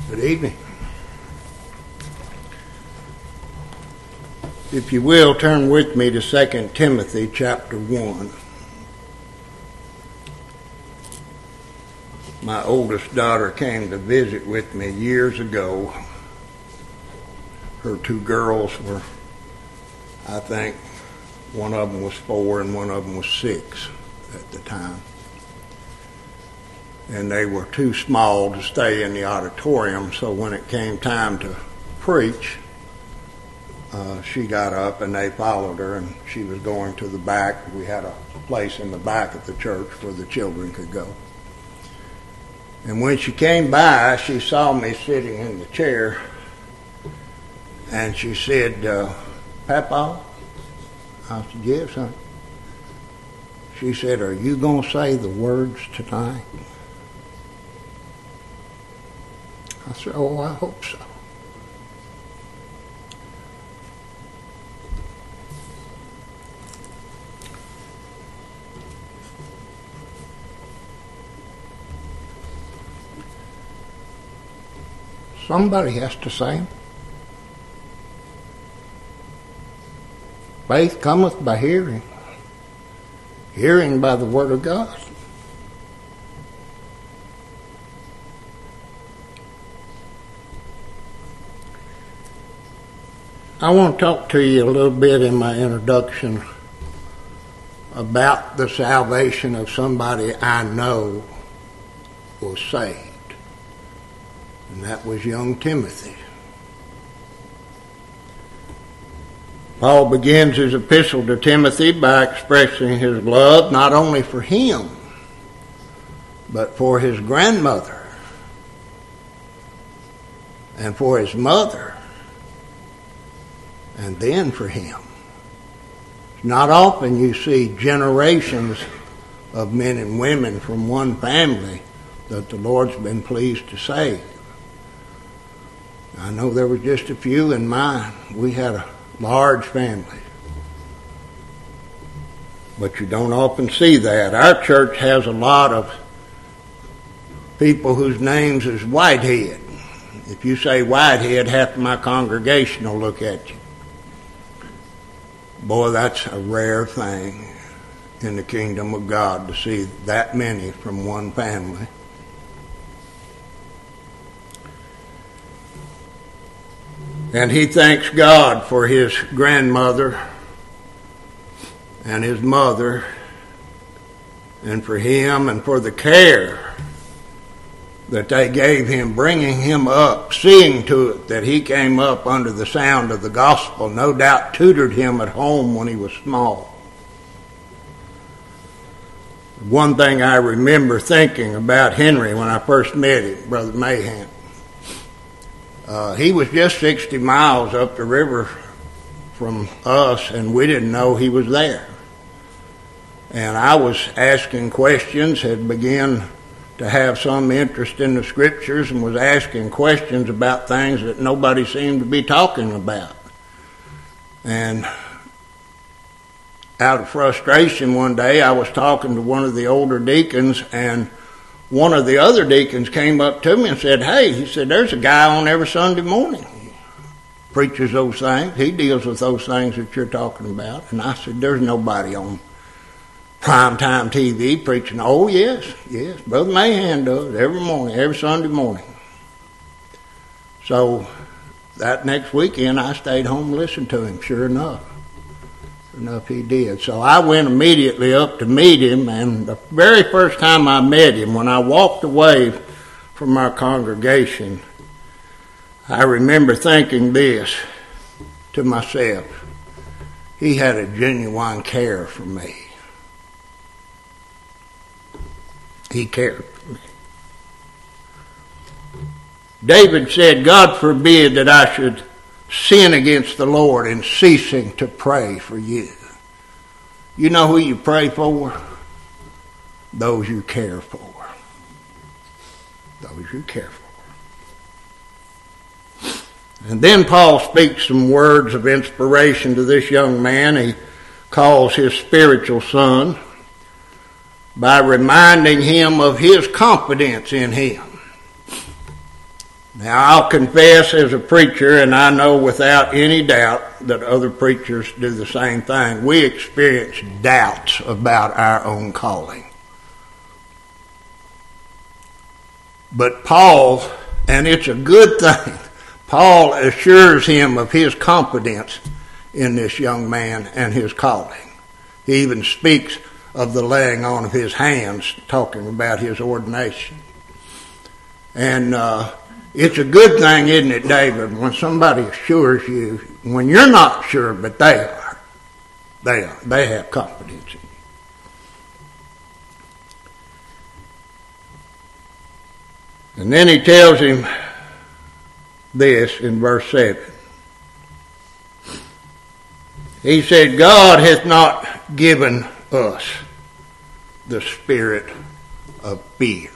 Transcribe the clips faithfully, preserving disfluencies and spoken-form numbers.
Good evening. If you will, turn with me to Second Timothy chapter one. My oldest daughter came to visit with me years ago. Her two girls were, I think, one of them was four and one of them was six at the time. And they were too small to stay in the auditorium, so when it came time to preach, uh, she got up and they followed her, and she was going to the back. We had a place in the back of the church where the children could go. And when she came by, she saw me sitting in the chair, and she said, uh, Papa? I said, yes, honey. She said, are you going to say the words tonight? I said, oh, I hope so. Somebody has to say them. Faith cometh by hearing, hearing by the word of God. I want to talk to you a little bit in my introduction about the salvation of somebody I know was saved, and that was young Timothy. Paul begins his epistle to Timothy by expressing his love not only for him, but for his grandmother and for his mother, and then for him. It's not often you see generations of men and women from one family that the Lord's been pleased to save. I know there were just a few in mine. We had a large family. But you don't often see that. Our church has a lot of people whose names is Whitehead. If you say Whitehead, half of my congregation will look at you. Boy, that's a rare thing in the kingdom of God to see that many from one family. And he thanks God for his grandmother and his mother, and for him and for the care that they gave him, bringing him up, seeing to it that he came up under the sound of the gospel, no doubt tutored him at home when he was small. One thing I remember thinking about Henry when I first met him, Brother Mahan, uh, he was just sixty miles up the river from us, and we didn't know he was there. And I was asking questions, had begun to have some interest in the scriptures, and was asking questions about things that nobody seemed to be talking about. And out of frustration one day, I was talking to one of the older deacons, and one of the other deacons came up to me and said, hey, he said, there's a guy on every Sunday morning. He preaches those things. He deals with those things that you're talking about. And I said, there's nobody on primetime T V preaching. Oh, yes, yes. Brother Mahan does every morning, every Sunday morning. So that next weekend, I stayed home and listened to him, sure enough. Sure enough, he did. So I went immediately up to meet him, and the very first time I met him, when I walked away from our congregation, I remember thinking this to myself: he had a genuine care for me. He cared for me. David said, God forbid that I should sin against the Lord in ceasing to pray for you. You know who you pray for? Those you care for. Those you care for. And then Paul speaks some words of inspiration to this young man. He calls his spiritual son by reminding him of his confidence in him. Now, I'll confess as a preacher, and I know without any doubt that other preachers do the same thing, we experience doubts about our own calling. But Paul, and it's a good thing, Paul assures him of his confidence in this young man and his calling. He even speaks of the laying on of his hands, talking about his ordination. And uh, it's a good thing, isn't it, David, when somebody assures you, when you're not sure, but they are. They are. They have confidence in you. And then he tells him this in verse seven. He said, God hath not given us the spirit of fear.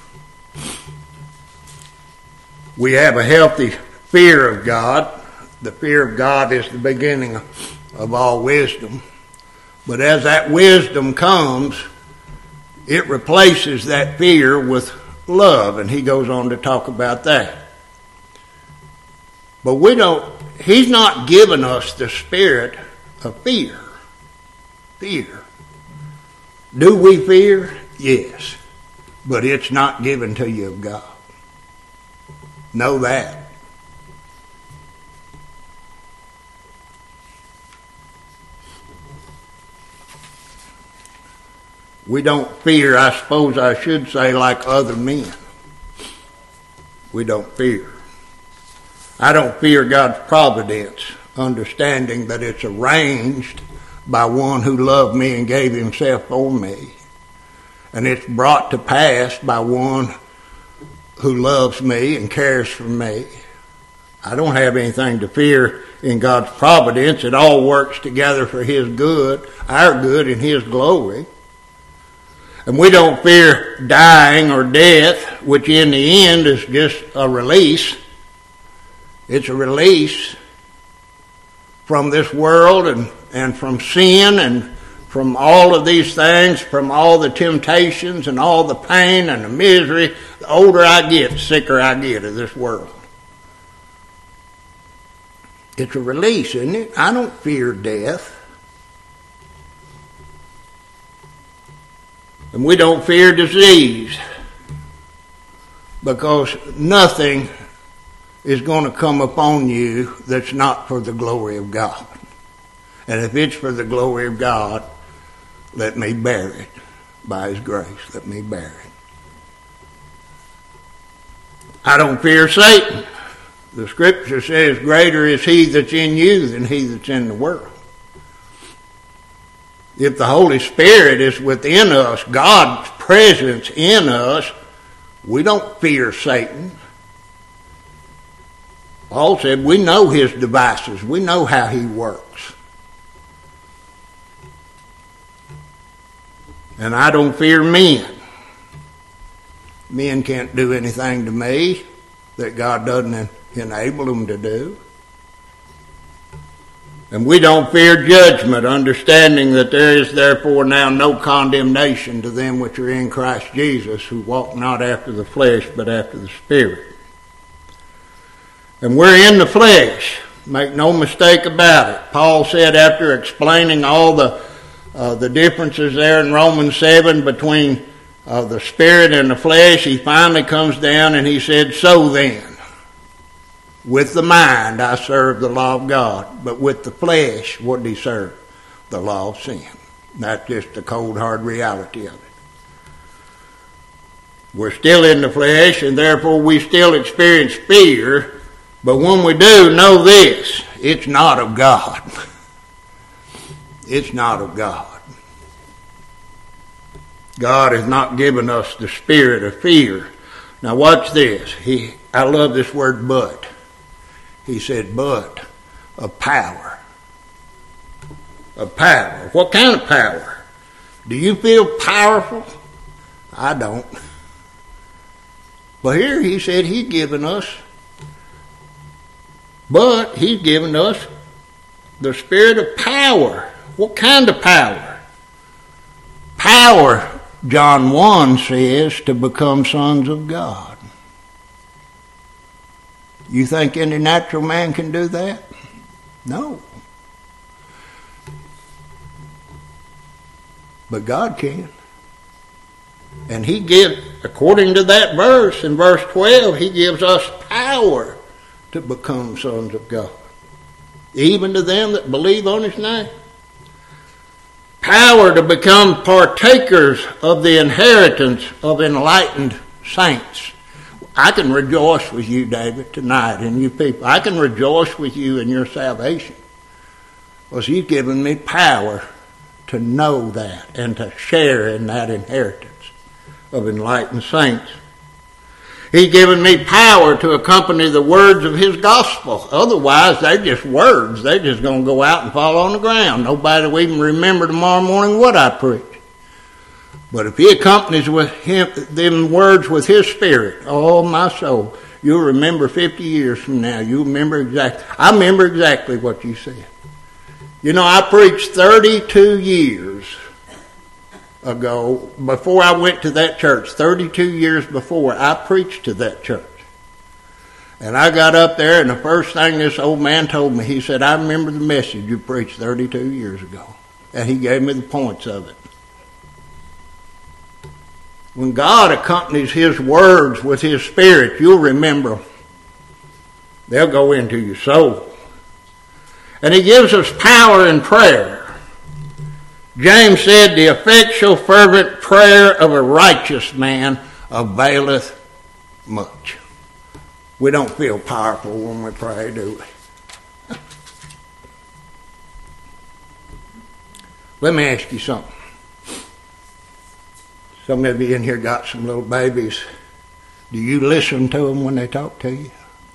We have a healthy fear of God. The fear of God is the beginning of all wisdom. But as that wisdom comes, it replaces that fear with love, and he goes on to talk about that. But we don't, he's not given us the spirit of fear. Fear. Do we fear? Yes. But it's not given to you of God. Know that. We don't fear, I suppose I should say, like other men. We don't fear. I don't fear God's providence, understanding that it's arranged by one who loved me and gave himself for me. And it's brought to pass by one who loves me and cares for me. I don't have anything to fear in God's providence. It all works together for his good, our good, and his glory. And we don't fear dying or death, which in the end is just a release. It's a release from this world and, and from sin and from all of these things, from all the temptations and all the pain and the misery. The older I get, the sicker I get of this world. It's a release, isn't it? I don't fear death. And we don't fear disease, because nothing is going to come upon you that's not for the glory of God. And if it's for the glory of God, let me bear it by his grace. Let me bear it. I don't fear Satan. The scripture says, greater is he that's in you than he that's in the world. If the Holy Spirit is within us, God's presence in us, we don't fear Satan. Paul said we know his devices. We know how he works. And I don't fear men. Men can't do anything to me that God doesn't enable them to do. And we don't fear judgment, understanding that there is therefore now no condemnation to them which are in Christ Jesus, who walk not after the flesh, but after the Spirit. And we're in the flesh. Make no mistake about it. Paul said, after explaining all the uh, the differences there in Romans seven between uh, the Spirit and the flesh, he finally comes down and he said, so then, with the mind I serve the law of God, but with the flesh, what did he serve? The law of sin. That's just the cold, hard reality of it. We're still in the flesh, and therefore we still experience fear, but when we do, know this, it's not of God. It's not of God. God has not given us the spirit of fear. Now watch this. He, I love this word but. He said, but of power. Of power. What kind of power? Do you feel powerful? I don't. But here he said he's given us, but he's given us the spirit of power. What kind of power? Power, John one says, to become sons of God. You think any natural man can do that? No. But God can. And he gives, according to that verse, in verse twelve, he gives us power to become sons of God. Even to them that believe on his name. Power to become partakers of the inheritance of enlightened saints. I can rejoice with you, David, tonight, and you people. I can rejoice with you in your salvation. Because he's given me power to know that and to share in that inheritance of enlightened saints. He's given me power to accompany the words of his gospel. Otherwise, they're just words. They're just going to go out and fall on the ground. Nobody will even remember tomorrow morning what I preach. But if he accompanies with him them words with his spirit, oh my soul, you'll remember fifty years from now. You'll remember exactly. I remember exactly what you said. You know, I preached thirty-two years ago, before I went to that church, thirty-two years before, I preached to that church. And I got up there, and the first thing this old man told me, he said, I remember the message you preached thirty-two years ago. And he gave me the points of it. When God accompanies his words with his spirit, you'll remember. They'll go into your soul. And he gives us power in prayer. James said, the effectual fervent prayer of a righteous man availeth much. We don't feel powerful when we pray, do we? Let me ask you something. Some of you in here got some little babies. Do you listen to them when they talk to you?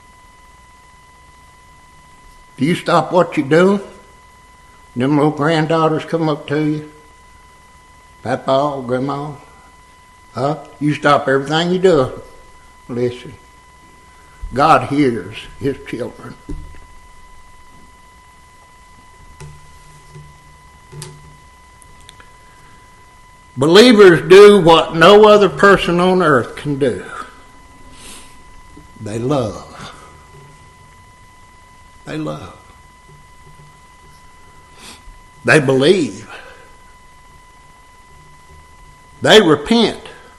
Do you stop what you're doing? Them little granddaughters come up to you. Papa, Grandma. Huh? You stop everything you do. Listen. God hears his children. Believers do what no other person on earth can do. They love. They love. They believe. They repent.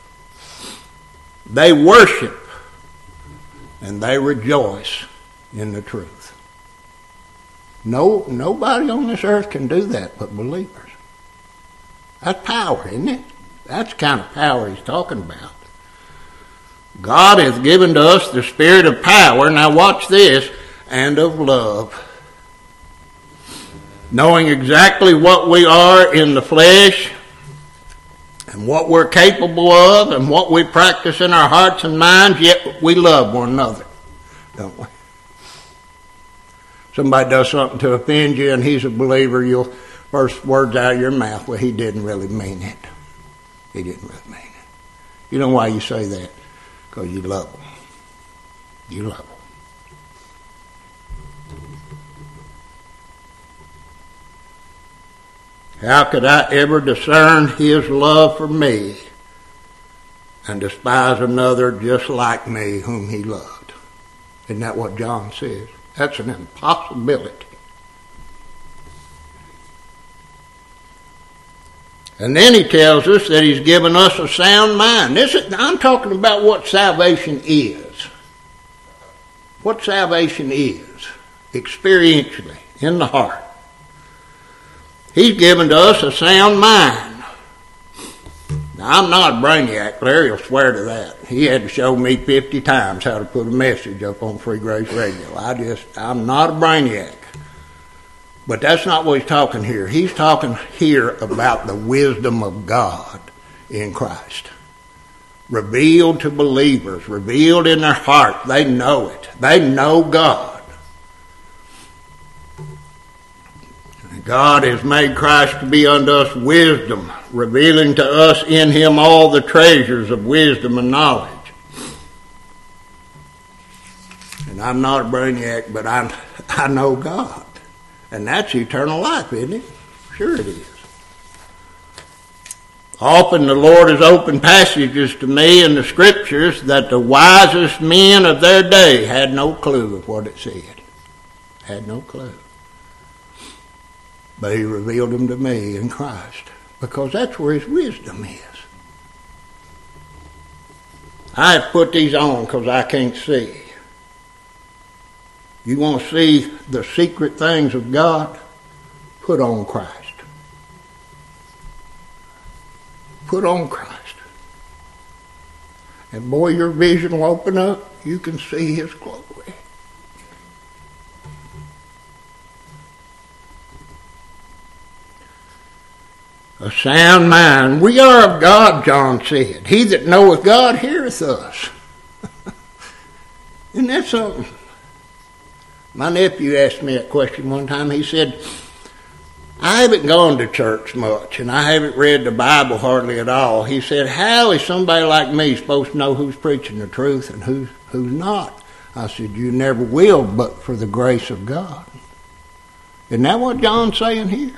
They worship. And they rejoice in the truth. No, nobody on this earth can do that but believers. That's power, isn't it? That's the kind of power he's talking about. God has given to us the spirit of power, now watch this, and of love. Knowing exactly what we are in the flesh, and what we're capable of, and what we practice in our hearts and minds, yet we love one another, don't we? Somebody does something to offend you and he's a believer, you'll first words out of your mouth, well, he didn't really mean it. He didn't really mean it. You know why you say that? Because you love them. You love them. How could I ever discern his love for me and despise another just like me whom he loved? Isn't that what John says? That's an impossibility. And then he tells us that he's given us a sound mind. This is, I'm talking about what salvation is. What salvation is, experientially, in the heart. He's given to us a sound mind. Now, I'm not a brainiac. Larry will swear to that. He had to show me fifty times how to put a message up on Free Grace Radio. I just, I'm not a brainiac. But that's not what he's talking here. He's talking here about the wisdom of God in Christ. Revealed to believers, revealed in their heart. They know it. They know God. God has made Christ to be unto us wisdom, revealing to us in him all the treasures of wisdom and knowledge. And I'm not a brainiac, but I, I know God. And that's eternal life, isn't it? Sure it is. Often the Lord has opened passages to me in the Scriptures that the wisest men of their day had no clue of what it said. Had no clue. But he revealed them to me in Christ, because that's where his wisdom is. I have put these on because I can't see. You want to see the secret things of God? Put on Christ. Put on Christ. And boy, your vision will open up. You can see his glory. A sound mind. We are of God, John said. He that knoweth God heareth us. Isn't that something? My nephew asked me that question one time. He said, I haven't gone to church much, and I haven't read the Bible hardly at all. He said, how is somebody like me supposed to know who's preaching the truth and who's, who's not? I said, you never will but for the grace of God. Isn't that what John's saying here?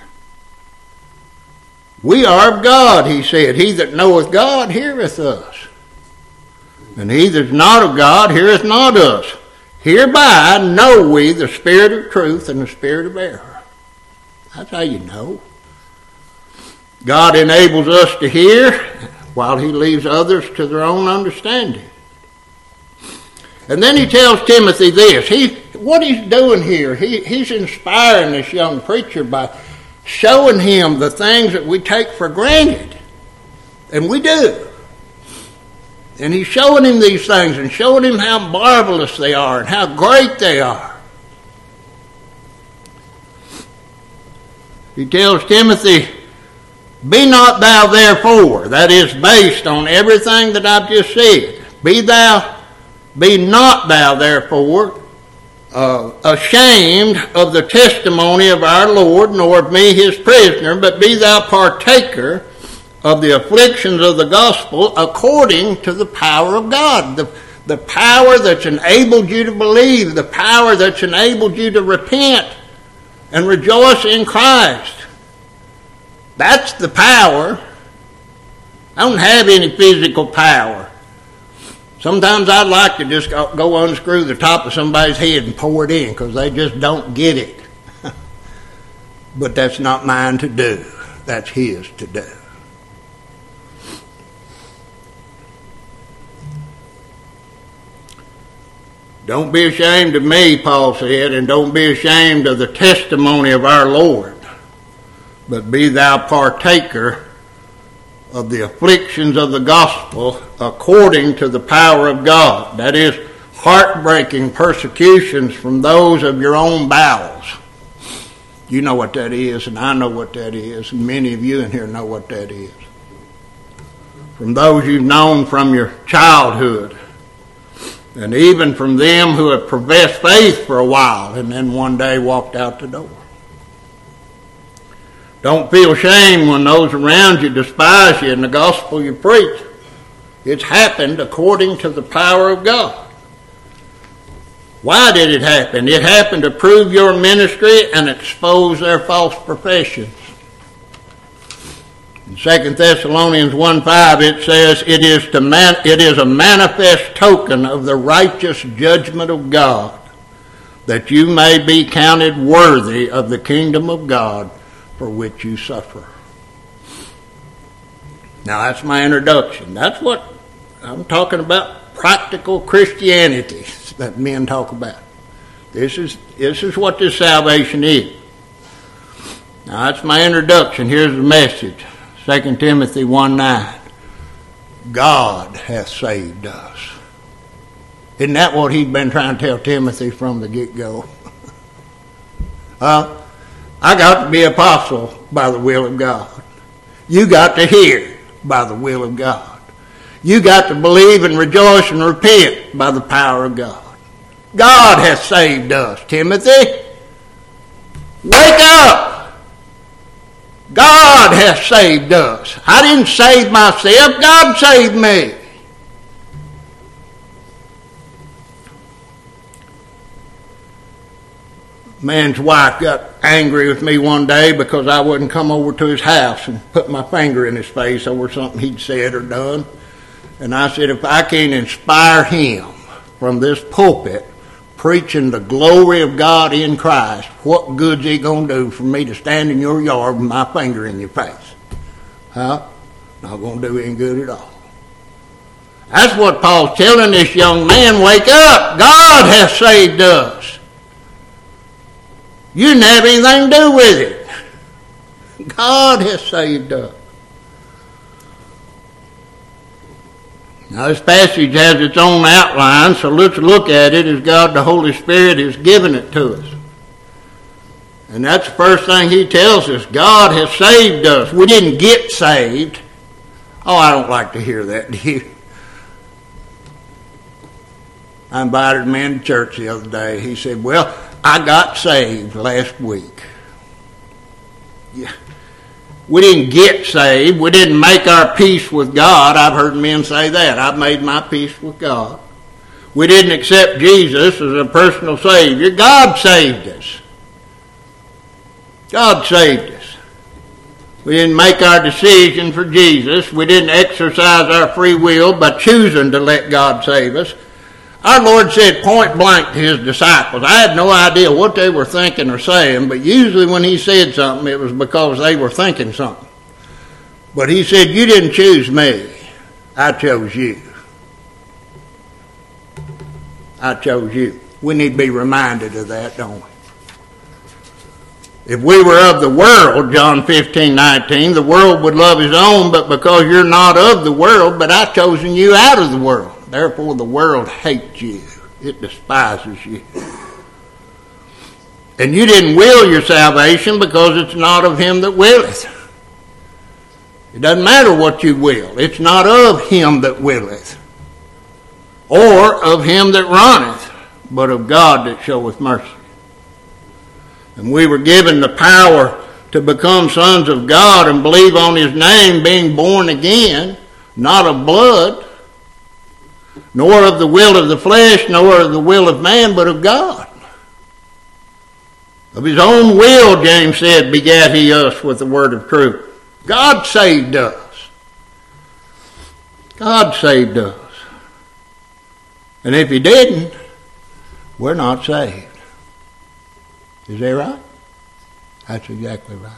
We are of God, he said. He that knoweth God heareth us. And he that is not of God heareth not us. Hereby know we the spirit of truth and the spirit of error. That's how you know. God enables us to hear while he leaves others to their own understanding. And then he tells Timothy this. He, what he's doing here, he, he's inspiring this young preacher by showing him the things that we take for granted. And we do. And he's showing him these things and showing him how marvelous they are and how great they are. He tells Timothy, be not thou therefore, that is based on everything that I've just said. Be thou, be not thou therefore uh, ashamed of the testimony of our Lord, nor of me his prisoner, but be thou partaker of the afflictions of the gospel according to the power of God. The, the power that's enabled you to believe, the power that's enabled you to repent and rejoice in Christ. That's the power. I don't have any physical power. Sometimes I'd like to just go, go unscrew the top of somebody's head and pour it in because they just don't get it. But that's not mine to do. That's his to do. Don't be ashamed of me, Paul said, and don't be ashamed of the testimony of our Lord, but be thou partaker of the afflictions of the gospel according to the power of God. That is, heartbreaking persecutions from those of your own bowels. You know what that is, and I know what that is, and many of you in here know what that is. From those you've known from your childhood, and even from them who have professed faith for a while and then one day walked out the door. Don't feel shame when those around you despise you in the gospel you preach. It's happened according to the power of God. Why did it happen? It happened to prove your ministry and expose their false professions. In Second Thessalonians one five it says, it is, to man, it is a manifest token of the righteous judgment of God, that you may be counted worthy of the kingdom of God for which you suffer. Now that's my introduction. That's what I'm talking about, practical Christianity that men talk about. This is, this is what this salvation is. Now that's my introduction. Here's the message. Second Timothy one nine. God hath saved us. Isn't that what he'd been trying to tell Timothy from the get-go? uh, I got to be apostle by the will of God. You got to hear by the will of God. You got to believe and rejoice and repent by the power of God. God hath saved us, Timothy. Wake up! God hath saved us. I didn't save myself. God saved me. man's wife got angry with me one day because I wouldn't come over to his house and put my finger in his face over something he'd said or done. And I said, if I can't inspire him from this pulpit preaching the glory of God in Christ, what good's he going to do for me to stand in your yard with my finger in your face? Huh? Not going to do any good at all. That's what Paul's telling this young man. Wake up. God has saved us. You didn't have anything to do with it. God has saved us. Now this passage has its own outline, so let's look at it as God the Holy Spirit has given it to us. And that's the first thing he tells us. God has saved us. We didn't get saved. Oh, I don't like to hear that, do you? I invited a man to church the other day. He said, well, I got saved last week. Yeah. We didn't get saved. We didn't make our peace with God. I've heard men say that. I've made my peace with God. We didn't accept Jesus as a personal Savior. God saved us. God saved us. We didn't make our decision for Jesus. We didn't exercise our free will by choosing to let God save us. Our Lord said point blank to his disciples. I had no idea what they were thinking or saying, but usually when he said something, it was because they were thinking something. But he said, you didn't choose me. I chose you. I chose you. We need to be reminded of that, don't we? If we were of the world, John fifteen nineteen, the world would love his own, but because you're not of the world, but I've chosen you out of the world. Therefore, the world hates you. It despises you. And you didn't will your salvation because it's not of him that willeth. It doesn't matter what you will. It's not of him that willeth, or of him that runneth, but of God that showeth mercy. And we were given the power to become sons of God and believe on his name, being born again, not of blood, nor of the will of the flesh, nor of the will of man, but of God. Of his own will, James said, begat he us with the word of truth. God saved us. God saved us. And if he didn't, we're not saved. Is that right? That's exactly right.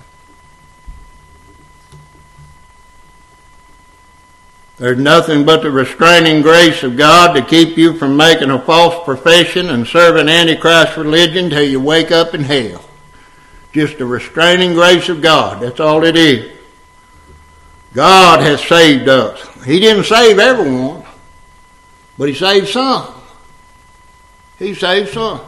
There's nothing but the restraining grace of God to keep you from making a false profession and serving Antichrist religion till you wake up in hell. Just the restraining grace of God. That's all it is. God has saved us. He didn't save everyone, but he saved some. He saved some.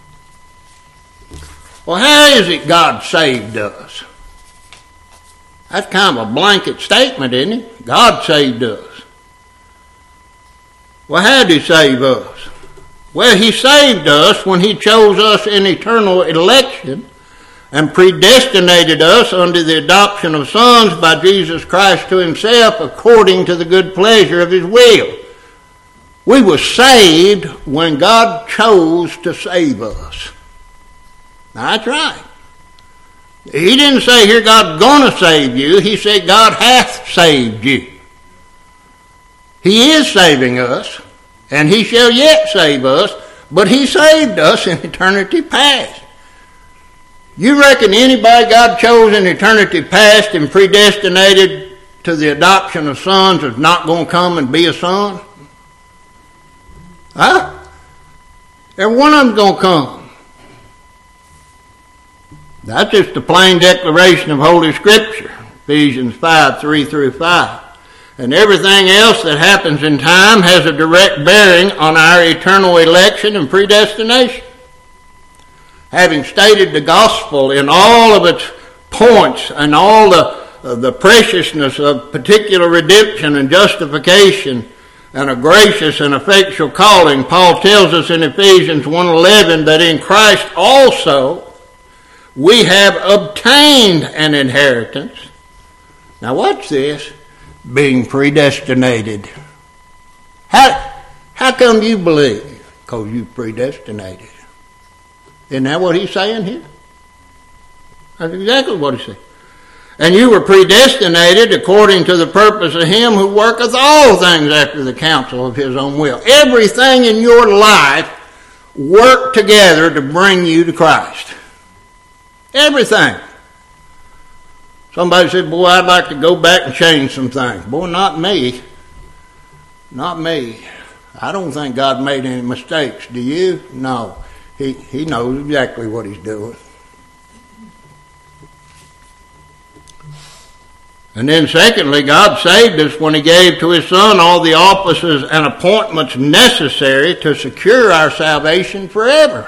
Well, how is it God saved us? That's kind of a blanket statement, isn't it? God saved us. Well, how did he save us? Well, he saved us when he chose us in eternal election and predestinated us unto the adoption of sons by Jesus Christ to himself according to the good pleasure of his will. We were saved when God chose to save us. Now, that's right. He didn't say here God's going to save you. He said God hath saved you. He is saving us, and he shall yet save us, but he saved us in eternity past. You reckon anybody God chose in eternity past and predestinated to the adoption of sons is not going to come and be a son? Huh? Every one of them's going to come. That's just a plain declaration of Holy Scripture, Ephesians five, three through five. And everything else that happens in time has a direct bearing on our eternal election and predestination. Having stated the gospel in all of its points and all the, uh, the preciousness of particular redemption and justification and a gracious and effectual calling, Paul tells us in Ephesians one eleven that in Christ also we have obtained an inheritance. Now watch this. Being predestinated. How, how come you believe? Because you predestinated. Isn't that what he's saying here? That's exactly what he said. And you were predestinated according to the purpose of him who worketh all things after the counsel of his own will. Everything in your life worked together to bring you to Christ. Everything. Somebody said, boy, I'd like to go back and change some things. Boy, not me. Not me. I don't think God made any mistakes. Do you? No. He, he knows exactly what he's doing. And then secondly, God saved us when he gave to his Son all the offices and appointments necessary to secure our salvation forever.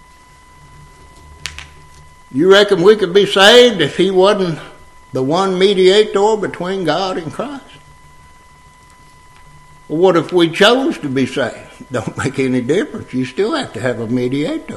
You reckon we could be saved if he wasn't the one mediator between God and Christ? Well, what if we chose to be saved? Don't make any difference. You still have to have a mediator.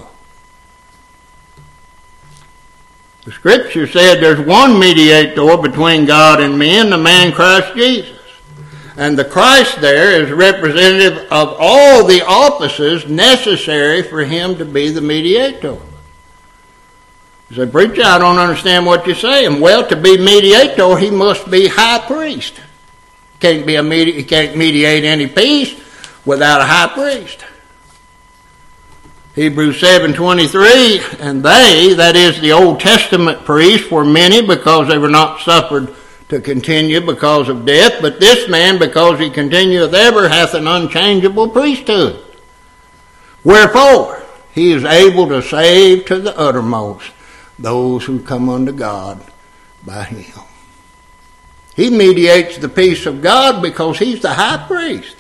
The scripture said there's one mediator between God and men, the man Christ Jesus. And the Christ there is representative of all the offices necessary for him to be the mediator. You say, preacher, I don't understand what you're saying. Well, to be mediator, he must be high priest. Can't be a medi- he can't mediate any peace without a high priest. Hebrews seven twenty-three, and they, that is the Old Testament priests, were many because they were not suffered to continue because of death, but this man, because he continueth ever, hath an unchangeable priesthood. Wherefore, he is able to save to the uttermost those who come unto God by him. He mediates the peace of God because he's the high priest.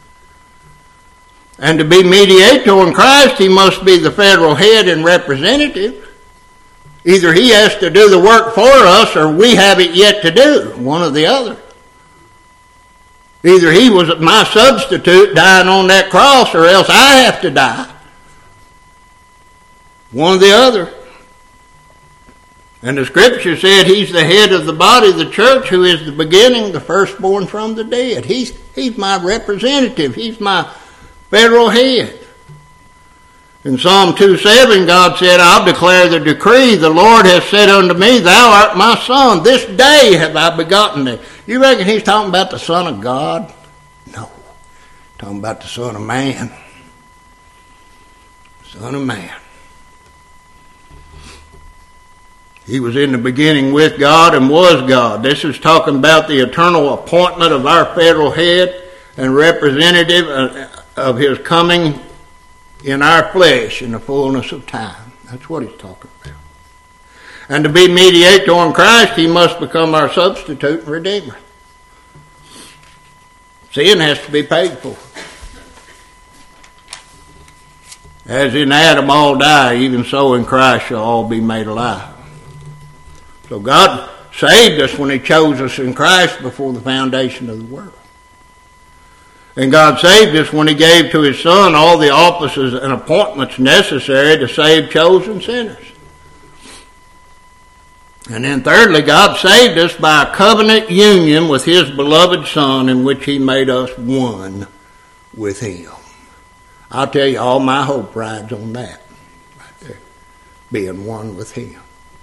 And to be mediator in Christ, he must be the federal head and representative. Either he has to do the work for us or we have it yet to do, one or the other. Either he was my substitute dying on that cross or else I have to die. One or the other. And the scripture said he's the head of the body of the church, who is the beginning, the firstborn from the dead. He's, he's my representative. He's my federal head. In Psalm two seven, God said, I'll declare the decree. The Lord has said unto me, thou art my son. This day have I begotten thee. You reckon he's talking about the Son of God? No. He's talking about the Son of Man. Son of Man. He was in the beginning with God and was God. This is talking about the eternal appointment of our federal head and representative of his coming in our flesh in the fullness of time. That's what he's talking about. And to be mediator in Christ, he must become our substitute and redeemer. Sin has to be paid for. As in Adam all die, even so in Christ shall all be made alive. So God saved us when he chose us in Christ before the foundation of the world. And God saved us when he gave to his Son all the offices and appointments necessary to save chosen sinners. And then thirdly, God saved us by a covenant union with his beloved Son, in which he made us one with him. I'll tell you, all my hope rides on that, right there, being one with him.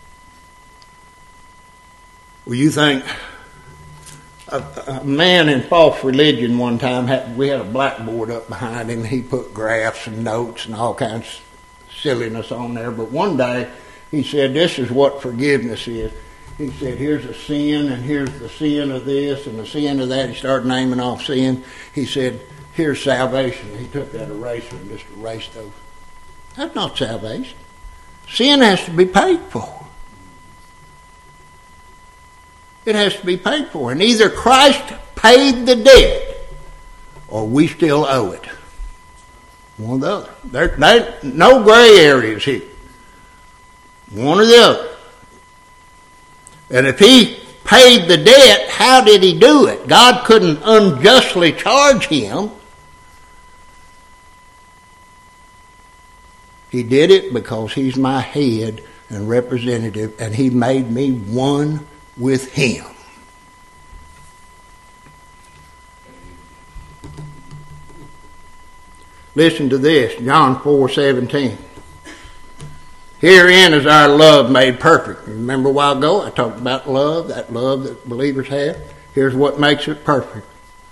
Well, you think a, a man in false religion one time, had, we had a blackboard up behind him. He put graphs and notes and all kinds of silliness on there. But one day he said, this is what forgiveness is. He said, here's a sin, and here's the sin of this, and the sin of that. He started naming off sin. He said, here's salvation. He took that eraser and just erased those. That's not salvation. Sin has to be paid for. It has to be paid for. And either Christ paid the debt or we still owe it. One or the other. There, there no gray areas here. One or the other. And if he paid the debt, how did he do it? God couldn't unjustly charge him. He did it because he's my head and representative, and he made me one with him. Listen to this, John four seventeen. Herein is our love made perfect. Remember a while ago I talked about love, that love that believers have. Here's what makes it perfect.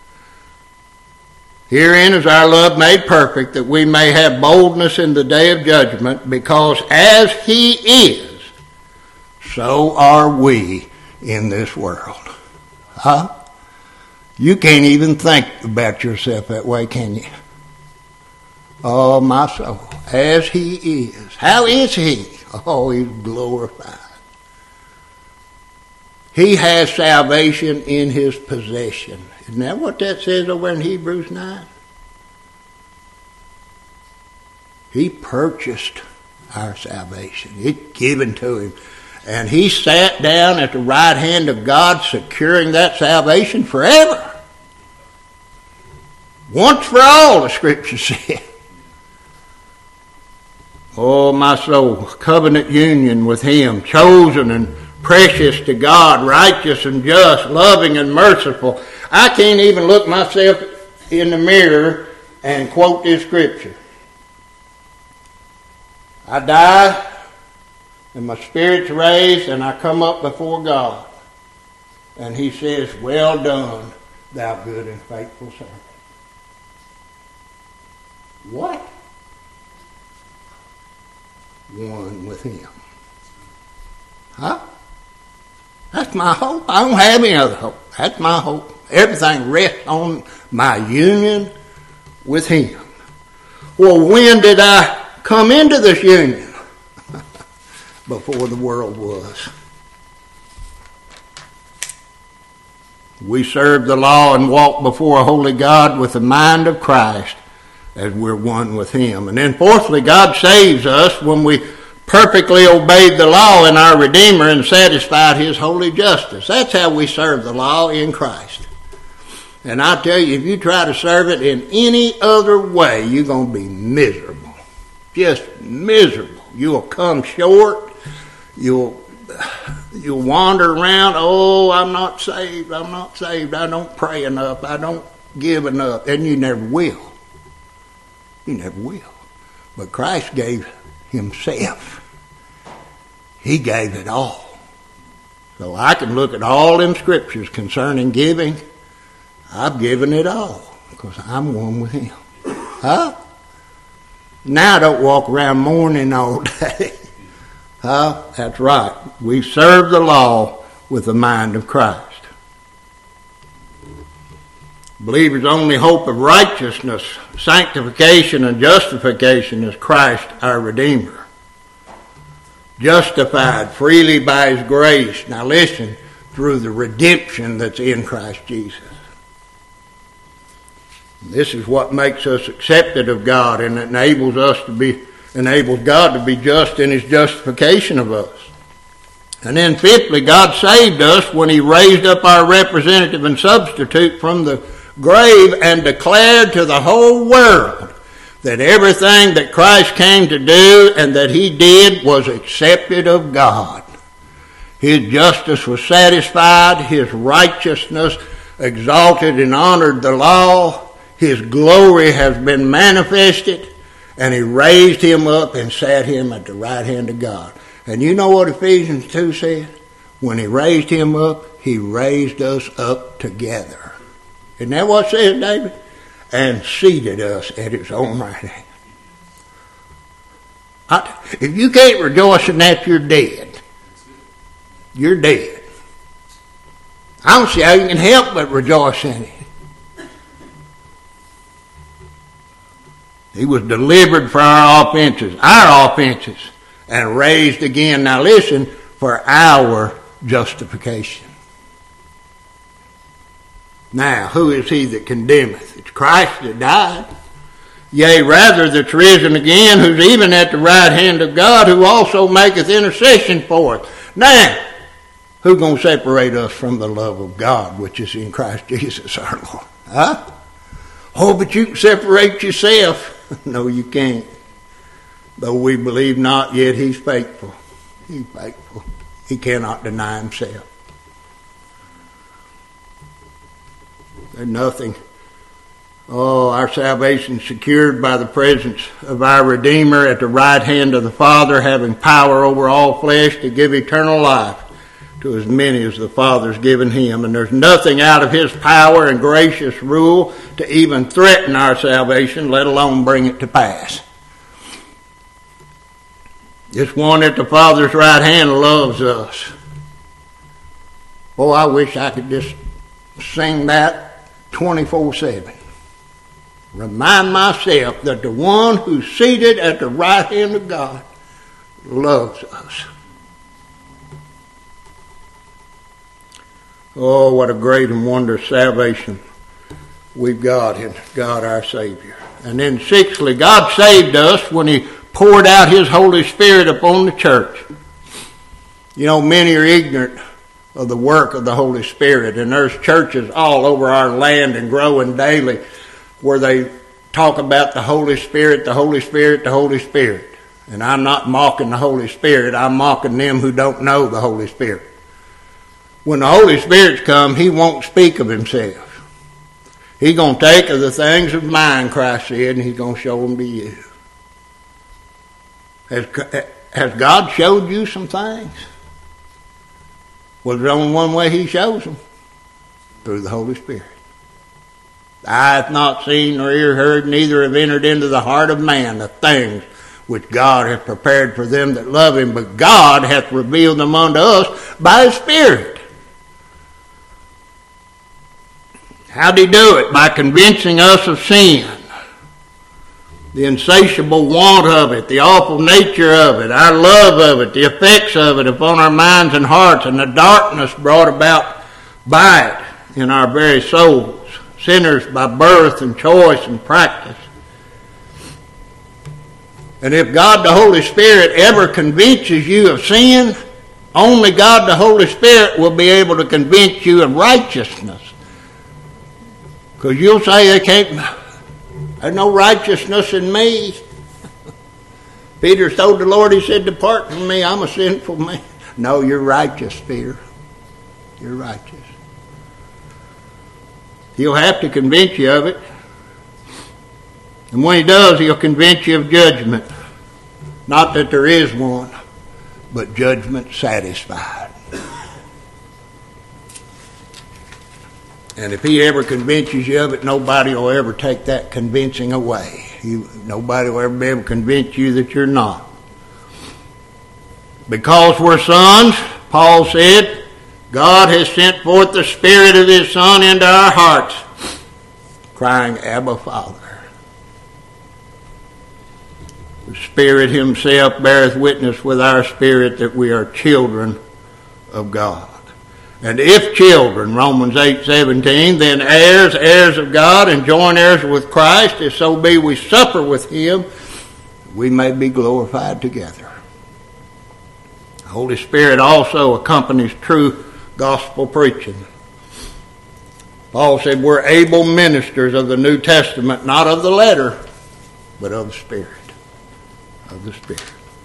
Herein is our love made perfect, that we may have boldness in the day of judgment, because as he is, so are we in this world. Huh? You can't even think about yourself that way, can you? Oh, my soul, as he is. How is he? Oh, he's glorified. He has salvation in his possession. Isn't that what that says over in Hebrews nine? He purchased our salvation. It's given to him. And he sat down at the right hand of God, securing that salvation forever. Once for all, the scripture said. Oh, my soul, covenant union with him, chosen and precious to God, righteous and just, loving and merciful. I can't even look myself in the mirror and quote this scripture. I die, and my spirit's raised, and I come up before God. And he says, well done, thou good and faithful servant. What? One with him. Huh? That's my hope. I don't have any other hope. That's my hope. Everything rests on my union with him. Well, when did I come into this union? Before the world was. We serve the law and walk before a holy God with the mind of Christ, as we're one with him. And then fourthly, God saves us when we perfectly obeyed the law in our Redeemer and satisfied his holy justice. That's how we serve the law in Christ. And I tell you, if you try to serve it in any other way, you're going to be miserable. Just miserable. You'll come short. You'll, you'll wander around. Oh, I'm not saved. I'm not saved. I don't pray enough. I don't give enough. And you never will. You never will. But Christ gave himself. He gave it all. So I can look at all them scriptures concerning giving. I've given it all because I'm one with him. Huh? Now I don't walk around mourning all day. Huh? That's right. We serve the law with the mind of Christ. Believers' only hope of righteousness, sanctification, and justification is Christ our Redeemer. Justified freely by his grace. Now listen, through the redemption that's in Christ Jesus. This is what makes us accepted of God and enables us to be, enables God to be just in his justification of us. And then fifthly, God saved us when he raised up our representative and substitute from the grave and declared to the whole world that everything that Christ came to do and that he did was accepted of God. His justice was satisfied, his righteousness exalted and honored the law, his glory has been manifested, and he raised him up and sat him at the right hand of God. And you know what Ephesians two said? When he raised him up, he raised us up together. Isn't that what it says, David? And seated us at his own right hand. I, if you can't rejoice in that, you're dead. You're dead. I don't see how you can help but rejoice in it. He was delivered for our offenses, our offenses, and raised again, now listen, for our justification. Now, who is he that condemneth? It's Christ that died. Yea, rather that's risen again, who's even at the right hand of God, who also maketh intercession for us. Now, who's going to separate us from the love of God, which is in Christ Jesus our Lord? Huh? Oh, but you can separate yourself. No, you can't. Though we believe not, yet he's faithful. He's faithful. He cannot deny himself. There's nothing. Oh, our salvation secured by the presence of our Redeemer at the right hand of the Father, having power over all flesh to give eternal life to as many as the Father's given him. And there's nothing out of his power and gracious rule to even threaten our salvation, let alone bring it to pass. This one at the Father's right hand loves us. Oh, I wish I could just sing that twenty-four seven. Remind myself that the one who's seated at the right hand of God loves us. Oh, what a great and wondrous salvation we've got in God our Savior. And then sixthly, God saved us when he poured out his Holy Spirit upon the church. You know, many are ignorant of the work of the Holy Spirit, and there's churches all over our land and growing daily where they talk about the Holy Spirit, the Holy Spirit, the Holy Spirit. And I'm not mocking the Holy Spirit, I'm mocking them who don't know the Holy Spirit. When the Holy Spirit's come, he won't speak of himself. He's going to take of the things of mine, Christ said, and he's going to show them to you. Has, has God showed you some things? Well, there's only one way he shows them, through the Holy Spirit. Eye hath not seen nor ear heard, neither have entered into the heart of man the things which God hath prepared for them that love him, but God hath revealed them unto us by his Spirit. How'd he do it? By convincing us of sin, the insatiable want of it, the awful nature of it, our love of it, the effects of it upon our minds and hearts, and the darkness brought about by it in our very souls. Sinners by birth and choice and practice. And if God the Holy Spirit ever convinces you of sin, only God the Holy Spirit will be able to convince you of righteousness. Because you'll say, they can't, there's no righteousness in me. Peter told the Lord, he said, depart from me, I'm a sinful man. No, you're righteous, Peter. You're righteous. He'll have to convince you of it. And when he does, he'll convince you of judgment. Not that there is one, but judgment satisfied. And if he ever convinces you of it, nobody will ever take that convincing away. You, nobody will ever be able to convince you that you're not. Because we're sons, Paul said, God has sent forth the Spirit of his Son into our hearts, crying, Abba, Father. The Spirit himself beareth witness with our spirit that we are children of God. And if children, Romans eight seventeen, then heirs, heirs of God, and joint heirs with Christ, if so be we suffer with him, we may be glorified together. The Holy Spirit also accompanies true gospel preaching. Paul said we're able ministers of the New Testament, not of the letter, but of the Spirit. Of the Spirit.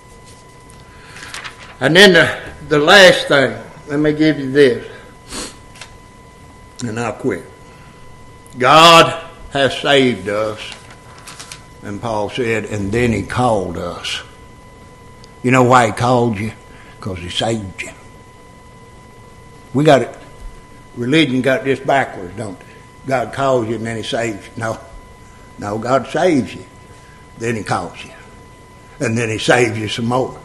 And then the, the last thing, let me give you this, and I'll quit. God has saved us, and Paul said, and then he called us. You know why he called you? Because he saved you. We got it. Religion got this backwards, don't it? God calls you and then he saves you. No. No, God saves you. Then he calls you. And then he saves you some more.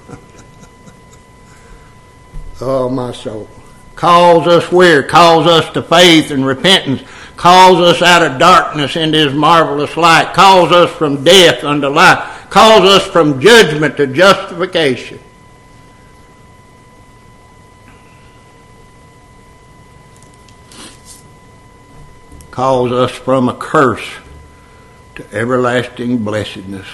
Oh, my soul. Calls us where? Calls us to faith and repentance. Calls us out of darkness into his marvelous light. Calls us from death unto life. Calls us from judgment to justification. Calls us from a curse to everlasting blessedness.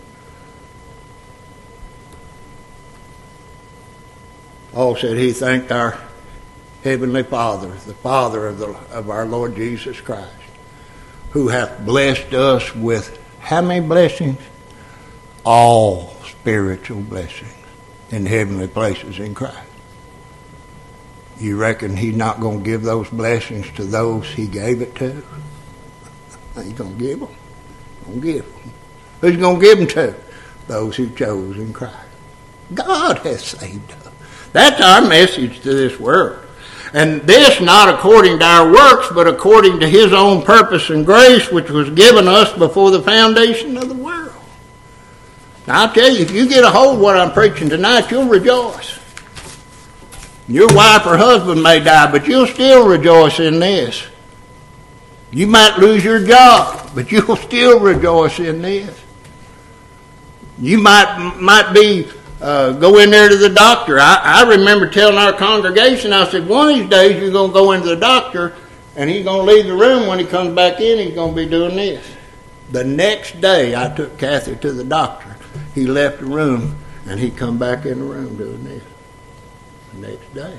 Paul said he thanked our Heavenly Father, the Father of, the, of our Lord Jesus Christ, who hath blessed us with how many blessings? All spiritual blessings in heavenly places in Christ. You reckon he's not going to give those blessings to those he gave it to? He's going to give them. Going to give them. Who's going to give them to? Those who chose in Christ. God has saved us. That's our message to this world. And this not according to our works, but according to his own purpose and grace, which was given us before the foundation of the world. Now, I'll tell you, if you get a hold of what I'm preaching tonight, you'll rejoice. Your wife or husband may die, but you'll still rejoice in this. You might lose your job, but you'll still rejoice in this. You might might be uh, go in there to the doctor. I, I remember telling our congregation, I said, one of these days you're going to go into the doctor, and he's going to leave the room. When he comes back in, he's going to be doing this. The next day, I took Kathy to the doctor. He left the room, and he come back in the room doing this. The next day.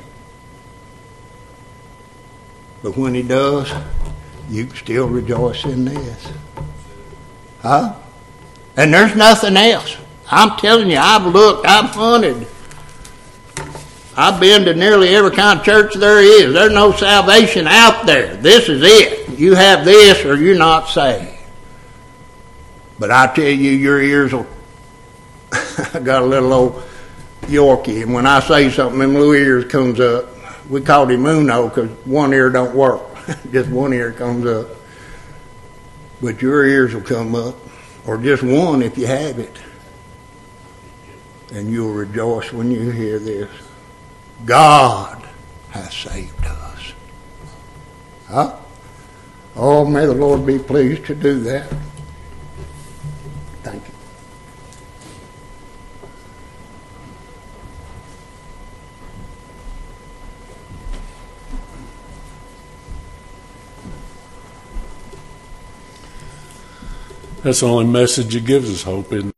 But when he does, you can still rejoice in this. Huh? And there's nothing else. I'm telling you, I've looked, I've hunted. I've been to nearly every kind of church there is. There's no salvation out there. This is it. You have this or you're not saved. But I tell you, your ears will... I got a little old Yorkie, and when I say something, them little ears comes up. We called him Uno because one ear don't work. Just one ear comes up. But your ears will come up, or just one if you have it. And you'll rejoice when you hear this. God has saved us. Huh? Oh, may the Lord be pleased to do that. Thank you. That's the only message that gives us hope, isn't it?